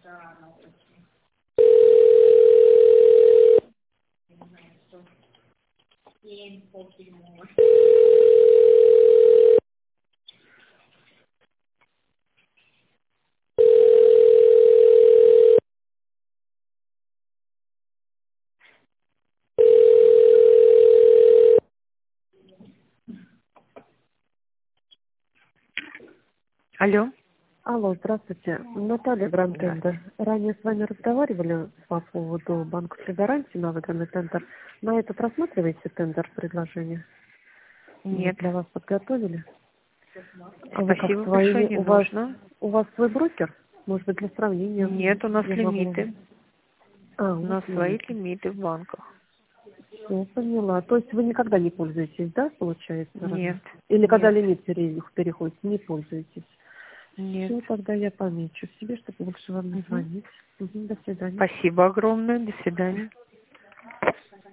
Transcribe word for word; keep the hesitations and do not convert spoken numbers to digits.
Алло. Алло, здравствуйте. Наталья Брандтендер. Ранее с вами разговаривали по поводу банковской гарантии на выданный тендер. На это просматриваете тендер предложение? Нет. Для вас подготовили? А вы как Спасибо свои, большое, не у вас, нужно. у вас свой брокер? Может быть, для сравнения? Нет, у нас я могу- лимиты. А, У у нас вас свои лимиты. лимиты в банках. Все, поняла. То есть вы никогда не пользуетесь, да, получается? Нет. Или когда Нет. лимит пере- переходит, не пользуетесь? Нет. Все, тогда я помечу себе, чтобы больше вам не Мгм. звонить. Мгм, до свидания. Спасибо огромное. До свидания.